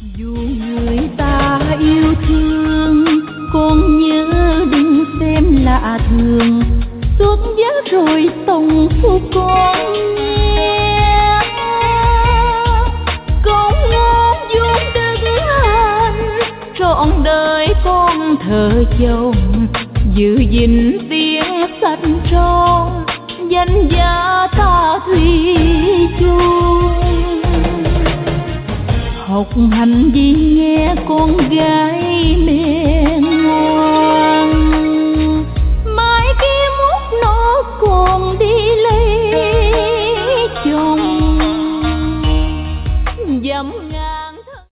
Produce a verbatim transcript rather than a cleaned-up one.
Dù người ta yêu thương, con nhớ đừng xem lạ thường, suốt giá rồi tòng phu con nghe. Con ngôn vuông đứng hành, trọn đời con thờ chồng, giữ gìn tiếng xanh son, danh giá ta thủy chung. Học hành gì nghe con gái men